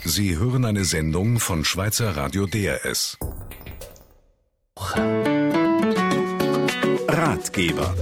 Sie hören eine Sendung von Schweizer Radio DRS. Ratgeber.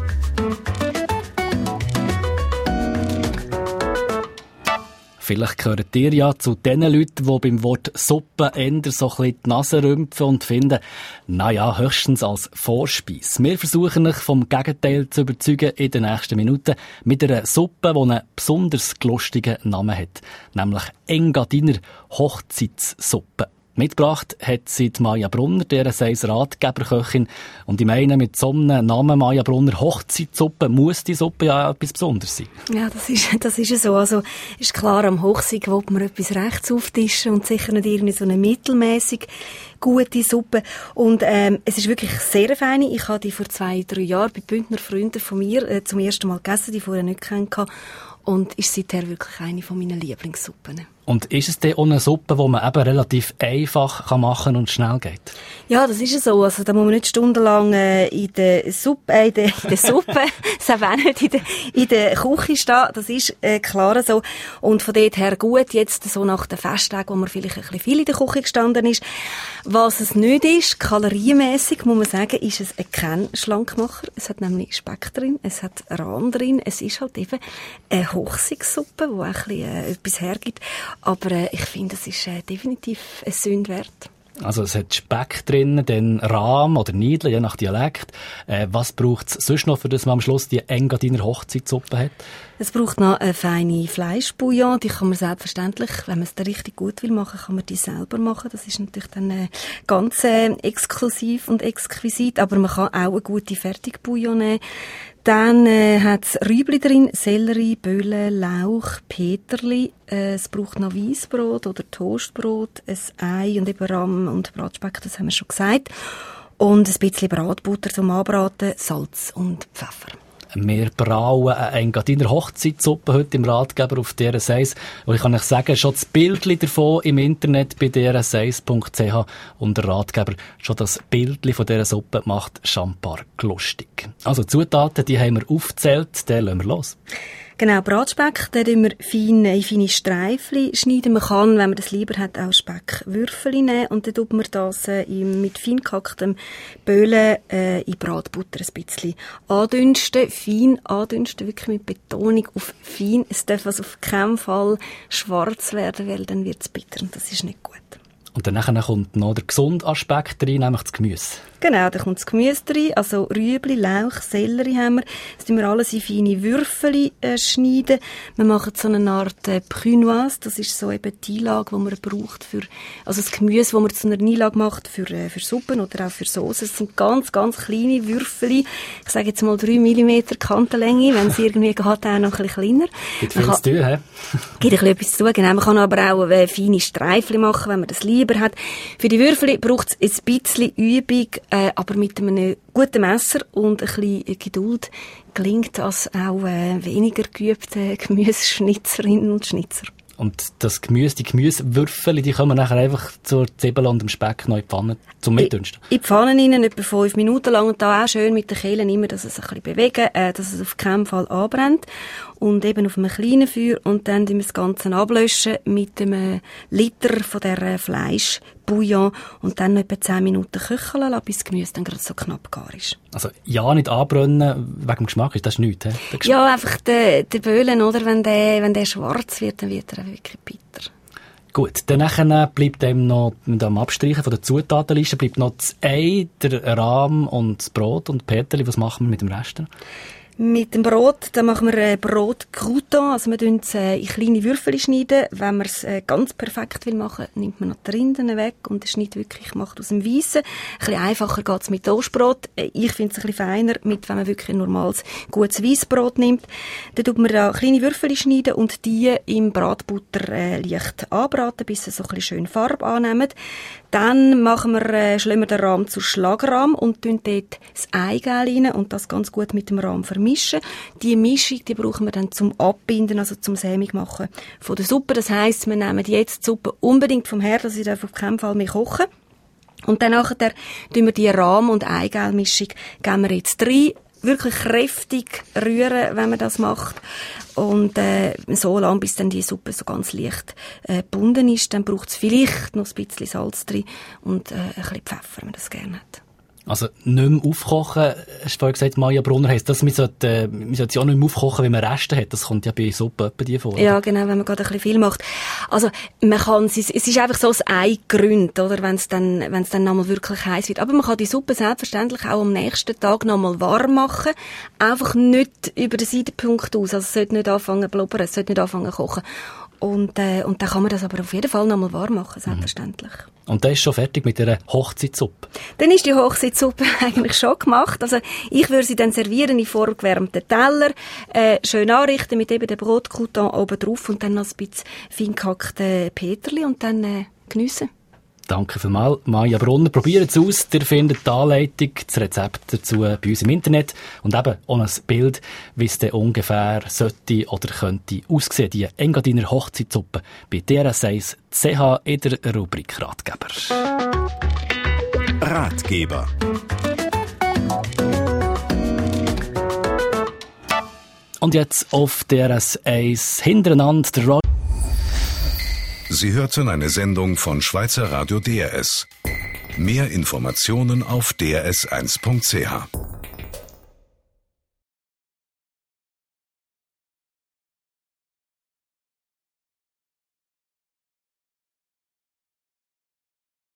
Vielleicht gehört ihr ja zu den Leuten, die beim Wort Suppe eher so ein bisschen die Nase rümpfen und finden, naja, höchstens als Vorspeise. Wir versuchen euch vom Gegenteil zu überzeugen in den nächsten Minuten mit einer Suppe, die einen besonders lustigen Namen hat, nämlich Engadiner Hochzeitssuppe. Mitgebracht hat sie die Maja Brunner, deren seis Ratgeberköchin. Und ich meine, mit so einem Namen Maja Brunner Hochzeitssuppe muss die Suppe ja etwas Besonderes sein. Ja, das ist ja so. Also, ist klar, am Hochzeug will man etwas rechts auftischen und sicher nicht irgendwie so eine mittelmäßig gute Suppe. Und, es ist wirklich sehr feine. Ich habe die vor 2-3 Jahren bei Bündner Freunden von mir zum ersten Mal gegessen, die vorher nicht kennengelernt. Und ist seither wirklich eine von meinen Lieblingssuppen. Und ist es denn auch eine Suppe, die man eben relativ einfach machen kann und schnell geht? Ja, das ist ja so. Also, da muss man nicht stundenlang in der Suppe, das auch nicht in der Küche stehen. Das ist klar so. Und von dort her gut, jetzt so nach den Festtagen, wo man vielleicht ein bisschen viel in der Küche gestanden ist. Was es nicht ist, kalorienmässig, muss man sagen, ist es kein Schlankmacher. Es hat nämlich Speck drin, es hat Rahm drin. Es ist halt eben eine Hochzeitssuppe, die auch ein bisschen etwas hergibt. Aber ich finde, es ist definitiv ein Sünde wert. Also es hat Speck drin, dann Rahm oder Niedle, je nach Dialekt. Was braucht es sonst noch, für das man am Schluss die Engadiner Hochzeitssuppe hat? Es braucht noch eine feine Fleischbouillon. Die kann man selbstverständlich, wenn man es da richtig gut will machen, kann man die selber machen. Das ist natürlich dann ganz exklusiv und exquisit. Aber man kann auch eine gute Fertigbouillon nehmen. Dann hat's Rüebli drin, Sellerie, Bohnen, Lauch, Peterli. Es braucht noch Weissbrot oder Toastbrot, ein Ei und eben Rahm und Bratspeck, das haben wir schon gesagt. Und ein bisschen Bratbutter zum Anbraten, Salz und Pfeffer. Wir brauen eine Engadiner Hochzeitssuppe heute im Ratgeber auf DRS1. Und ich kann euch sagen, schon das Bildchen davon im Internet bei drs1.ch unter Ratgeber, schon das Bildchen von dieser Suppe macht schambar lustig. Also Zutaten, die haben wir aufgezählt, den lassen wir los. Genau, Bratspeck, den schneiden wir in feine Streifchen schneiden. Man kann, wenn man das lieber hat, auch Speckwürfel nehmen. Und dann tut man das mit fein gehacktem Böhlen in Bratbutter ein bisschen andünsten. Fein andünsten, wirklich mit Betonung auf fein. Es darf also auf keinen Fall schwarz werden, weil dann wird es bitter und das ist nicht gut. Und dann kommt noch der gesunde Aspekt rein, nämlich das Gemüse. Genau, da kommt das Gemüse rein, also Rüebli, Lauch, Sellerie haben wir. Das tun wir alles in feine Würfel schneiden. Wir machen so eine Art Prunoise, das ist so eben die Einlage, die man braucht für, also das Gemüse, das man zu einer Einlage macht für Suppen oder auch für Soßen. Es sind ganz, ganz kleine Würfel. Ich sage jetzt mal 3 mm Kantenlänge, wenn es irgendwie geht, auch noch ein bisschen kleiner. Gibt viel zu tun, hä? Gibt ein bisschen etwas zu tun, genau. Man kann aber auch feine Streifchen machen, wenn man das lieber hat. Für die Würfel braucht es ein bisschen Übung, aber mit einem guten Messer und ein bisschen Geduld gelingt das auch weniger geübten Gemüseschnitzerinnen und Schnitzer. Und das Gemüse, die Gemüsewürfel, die können wir nachher einfach zur Zwiebel und dem Speck noch in die Pfanne zum Mitdünsten? In die Pfanne rein, etwa 5 Minuten lang und da auch schön mit den Kehlen immer, dass es ein bisschen bewegen, dass es auf keinen Fall anbrennt. Und eben auf einem kleinen Feuer und dann tun wir das Ganze ablöschen mit einem Liter von dieser Fleischbouillon und dann noch etwa 10 Minuten köcheln lassen, bis das Gemüse dann gerade so knapp gar ist. Also ja, nicht anbrennen wegen dem Geschmack, ist das nichts, he? Ja, einfach der Böhlen, oder? Wenn der schwarz wird, dann wird er wirklich bitter. Gut, dann bleibt eben noch, mit dem Abstreichen von der Zutatenliste, bleibt noch das Ei, der Rahm und das Brot und Peterli. Was machen wir mit dem Rest? Mit dem Brot, da machen wir Brot-Crouton, also wir schneiden es in kleine Würfel schneiden. Wenn man es ganz perfekt will machen, nimmt man noch die Rinden weg und den Schnitt wirklich macht aus dem Weissen. Ein bisschen einfacher geht's mit Toastbrot. Ich finde es ein bisschen feiner, wenn man wirklich ein normales, gutes Weissbrot nimmt. Dann tut man da kleine Würfel schneiden und die im Bratbutter leicht anbraten, bis sie so ein bisschen schön Farbe annehmen. Dann schlagen wir den Rahm zu Schlagrahm und tun dort das Eigelb rein und das ganz gut mit dem Rahm vermischen. Die Mischung, die brauchen wir dann zum Abbinden, also zum sämig machen von der Suppe. Das heisst, wir nehmen jetzt die Suppe unbedingt vom Herd, also sie darf auf keinen Fall mehr kochen. Und dann nachher tun wir die Rahm- und Eigelb-Mischung, geben wir jetzt rein, wirklich kräftig rühren, wenn man das macht. Und so lange, bis dann die Suppe so ganz leicht gebunden ist. Dann braucht es vielleicht noch ein bisschen Salz drin und ein bisschen Pfeffer, wenn man das gerne hat. Also nicht mehr aufkochen, hast du vorhin gesagt, Maja Brunner, heisst das, man sollte sie auch nicht mehr aufkochen, wenn man Reste hat. Das kommt ja bei Suppe etwa die vor. Ja, genau, wenn man gerade ein bisschen viel macht. Also, man kann es ist einfach so das Ei grünt, oder, wenn es dann nochmal wirklich heiß wird. Aber man kann die Suppe selbstverständlich auch am nächsten Tag nochmal warm machen. Einfach nicht über den Seidenpunkt aus. Also, es sollte nicht anfangen zu blubbern, es sollte nicht anfangen zu kochen. Und dann kann man das aber auf jeden Fall nochmal warm machen, selbstverständlich. Und dann ist schon fertig mit dieser Hochzeitssuppe? Dann ist die Hochzeitssuppe eigentlich schon gemacht. Also ich würde sie dann servieren in vorgewärmten Teller, schön anrichten mit eben dem Brotcrouton oben drauf und dann noch ein bisschen fein gehackte Peterli und dann geniessen. Danke vielmals, Maja Brunner. Probiert es aus. Ihr findet die Anleitung, das Rezept dazu bei uns im Internet und eben auch ein Bild, wie es dann ungefähr sollte oder könnte aussehen, die Engadiner Hochzeitssuppe bei DRS1 in der Rubrik Ratgeber. Ratgeber. Und jetzt auf DRS1 hintereinander der Roger. Sie hörten eine Sendung von Schweizer Radio DRS. Mehr Informationen auf drs1.ch.